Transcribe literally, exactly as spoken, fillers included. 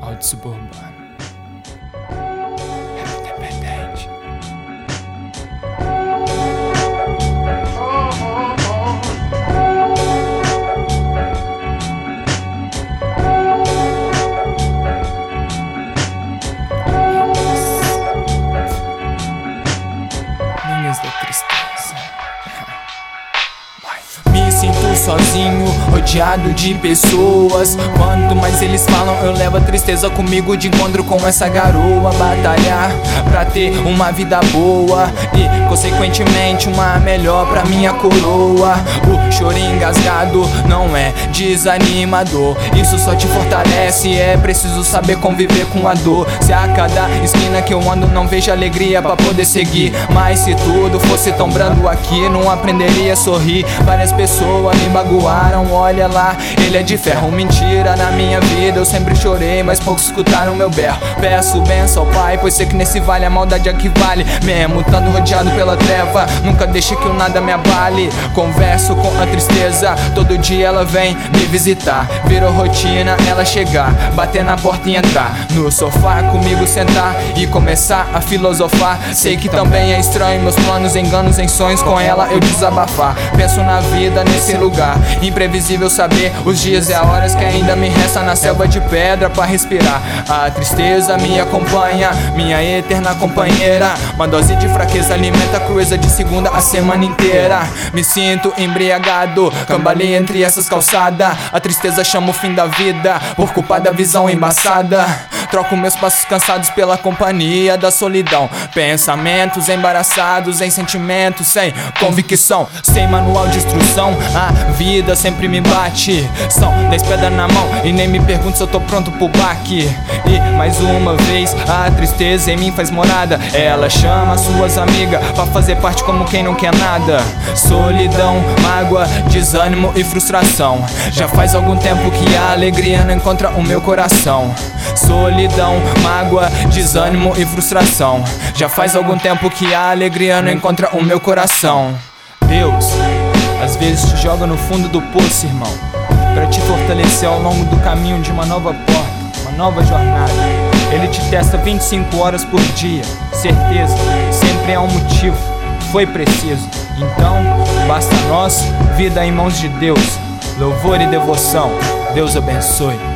Rock suburbano. Independente. Linhas da tristeza. Me sinto sozinho, rodeado de pessoas. Quanto mais eles falam, eu levo a tristeza comigo de encontro com essa garoa. Batalhar pra ter uma vida boa e, consequentemente, uma melhor pra minha coroa. O choro engasgado não é desanimador, isso só te fortalece. É preciso saber conviver com a dor. Se a cada esquina que eu ando não vejo alegria pra poder seguir, mas se tudo fosse tão brando aqui, não aprenderia a sorrir. Várias pessoas me magoaram, olha lá, ele é de ferro. Mentira, na minha vida eu sempre chorei, mas poucos escutaram meu berro. Peço benção ao Pai, pois sei que nesse vale a maldade é que vale. Mesmo estando rodeado pela treva, nunca deixe que o nada me abale. Converso com a tristeza, todo dia ela vem me visitar. Virou rotina ela chegar, bater na porta e entrar no sofá comigo, sentar e começar a filosofar. Sei que também é estranho meus planos, enganos em sonhos, com ela eu desabafar. Penso na vida nesse lugar imprevisível, saber os dias e as horas que ainda me resta na selva de pedra pra respirar. A tristeza me acompanha, minha eterna companheira. Uma dose de fraqueza alimenta a crueza de segunda a semana inteira. Me sinto embriagado, cambaleio entre essas calçadas. A tristeza chama o fim da vida por culpa da visão embaçada. Troco meus passos cansados pela companhia da solidão. Pensamentos embaraçados em sentimentos sem convicção, sem manual de instrução. A vida sempre me bate, são dez pedras na mão e nem me pergunto se eu tô pronto pro baque. E mais uma vez a tristeza em mim faz morada. Ela chama suas amigas pra fazer parte como quem não quer nada. Solidão, mágoa, desânimo e frustração. Já faz algum tempo que a alegria não encontra o meu coração. Solidão, mágoa, desânimo e frustração. Já faz algum tempo que a alegria não encontra o meu coração. Deus às vezes te joga no fundo do poço, irmão, pra te fortalecer ao longo do caminho de uma nova porta, uma nova jornada. Ele te testa vinte e cinco horas por dia. Certeza, sempre há um motivo, foi preciso. Então, basta nós, vida em mãos de Deus. Louvor e devoção, Deus abençoe.